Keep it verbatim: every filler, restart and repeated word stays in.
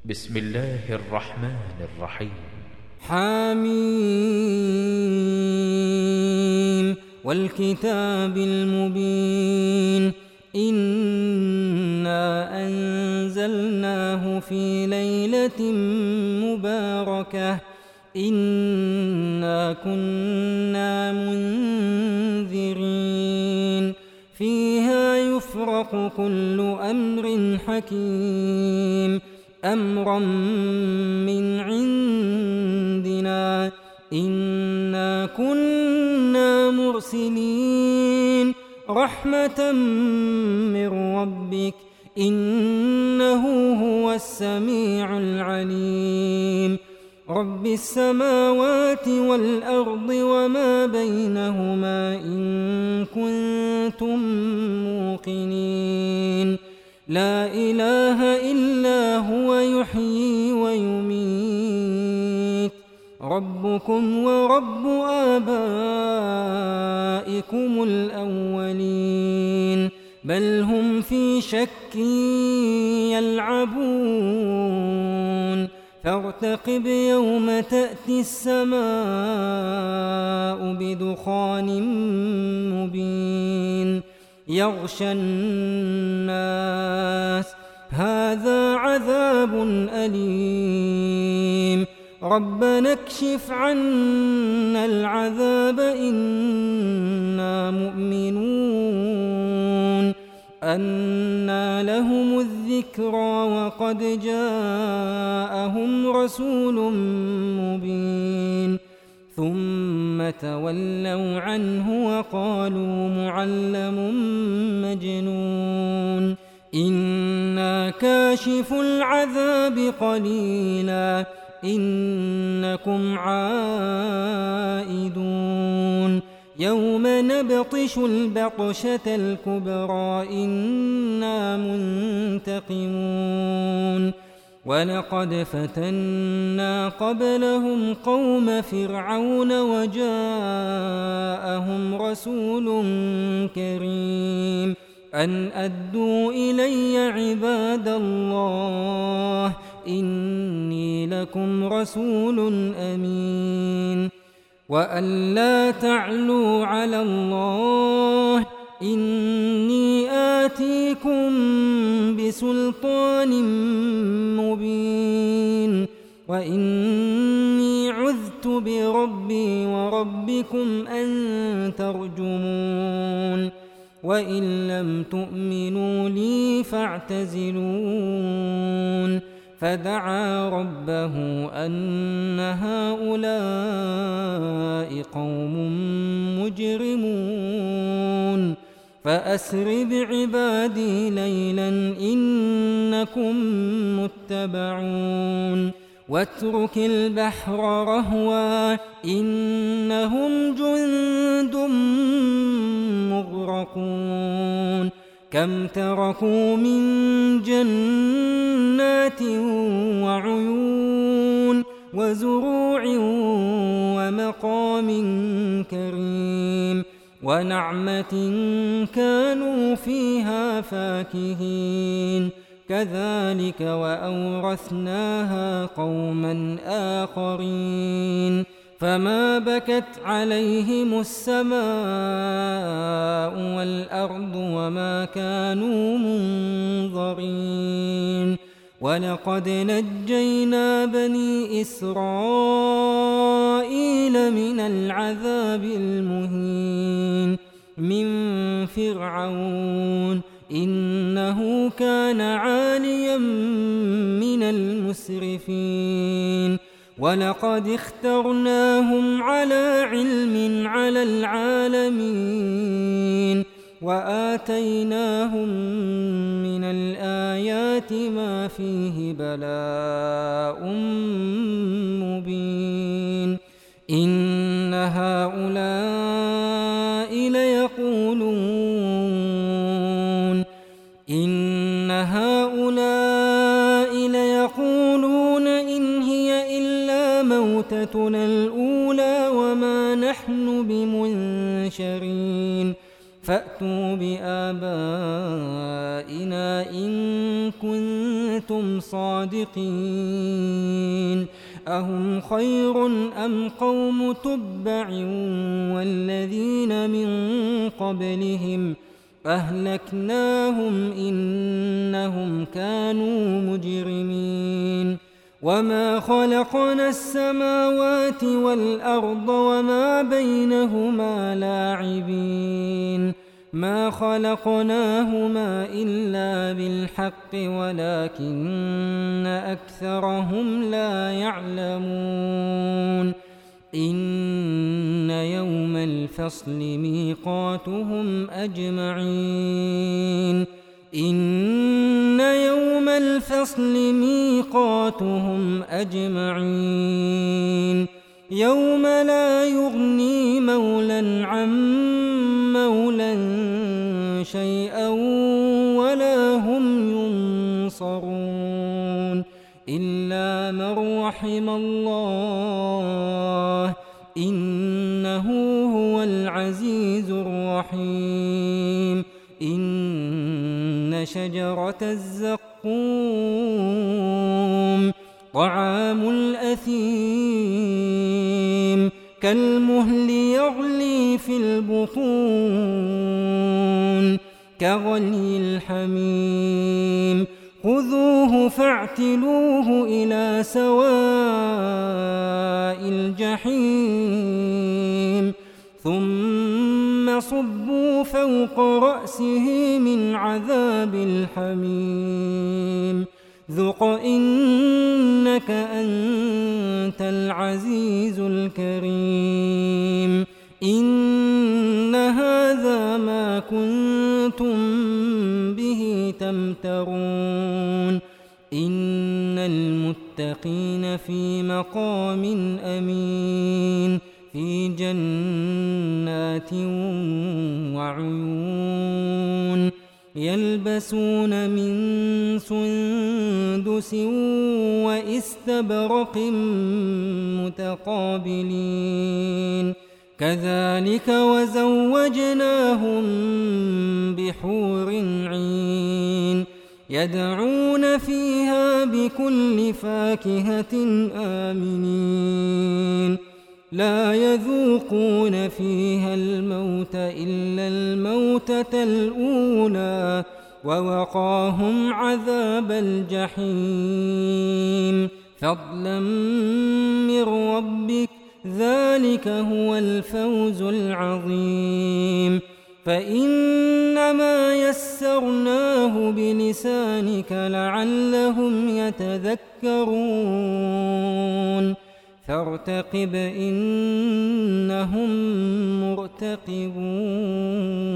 بسم الله الرحمن الرحيم. حميم والكتاب المبين إنا أنزلناه في ليلة مباركة إنا كنا منذرين فيها يفرق كل أمر حكيم أمرا من عندنا إنا كنا مرسلين رحمة من ربك إنه هو السميع العليم رب السماوات والأرض وما بينهما إن كنتم موقنين لا إله إلا هو يحيي ويميت ربكم ورب آبائكم الأولين بل هم في شك يلعبون فارتقب يوم تأتي السماء بدخان مبين يغشى الناس هذا عذاب أليم ربنا اكشف عنا العذاب إنا مؤمنون أنى لهم الذكرى وقد جاءهم رسول مبين ثم تولوا عنه وقالوا معلم مجنون إنا كاشف العذاب قليلا إنكم عائدون يوم نبطش البطشة الكبرى إنا منتقمون ولقد فتنا قبلهم قوم فرعون وجاءهم رسول كريم أن أدوا إلي عباد الله إني لكم رسول أمين وأن لا تعلوا على الله إني آتيكم بسلطان مبين وإني عذت بربي وربكم أن ترجمون وإن لم تؤمنوا لي فاعتزلون فدعا ربه أن هؤلاء قوم مجرمون فأسر بعبادي ليلا إنكم متبعون واترك البحر رهوا إنهم جند مغرقون كم تركوا من جنات وعيون وزروع ومقام كريم ونعمة كانوا فيها فاكهين كذلك وأورثناها قوما آخرين فما بكت عليهم السماء والأرض وما كانوا منظرين ولقد نجينا بني إسرائيل من العذاب المهين من فرعون إنه كان عاليا من المسرفين ولقد اخترناهم على علم على العالمين وآتيناهم من الآيات ما فيه بلاء مبين إن هؤلاء ليقولون إن هؤلاء ليقولون إن هي إلا موتتنا الأولى وما نحن بمنشرين فأتوا بآبائنا إن كنتم صادقين صادقين أهم خير أم قوم تبع والذين من قبلهم أهلكناهم إنهم كانوا مجرمين وما خلقنا السماوات والأرض وما بينهما لاعبين ما خلقناهما إلا بالحق ولكن أكثرهم لا يعلمون إن يوم الفصل ميقاتهم أجمعين إن يوم الفصل ميقاتهم أجمعين يوم لا يغني مولى عن مولى شيئا ولا هم ينصرون إلا من رحم الله إنه هو العزيز الرحيم إن شجرة الزقوم طعام الأثيم كالمهل يغلي في البطون كغلي الحميم خذوه فاعتلوه إلى سواء الجحيم ثم صبوا فوق رأسه من عذاب الحميم ذق إنك أنت العزيز الكريم إن هذا ما كنتم به تمترون إن المتقين في مقام أمين في جنات وعيون يلبسون من سندس وإستبرق متقابلين كذلك وزوجناهم بحور عين يدعون فيها بكل فاكهة آمنين لا يذوقون فيها الموت إلا الموتة الأولى ووقاهم عذاب الجحيم فضلا من ربك ذلك هو الفوز العظيم فإنما يسرناه بلسانك لعلهم يتذكرون فارتقب إنهم مرتقبون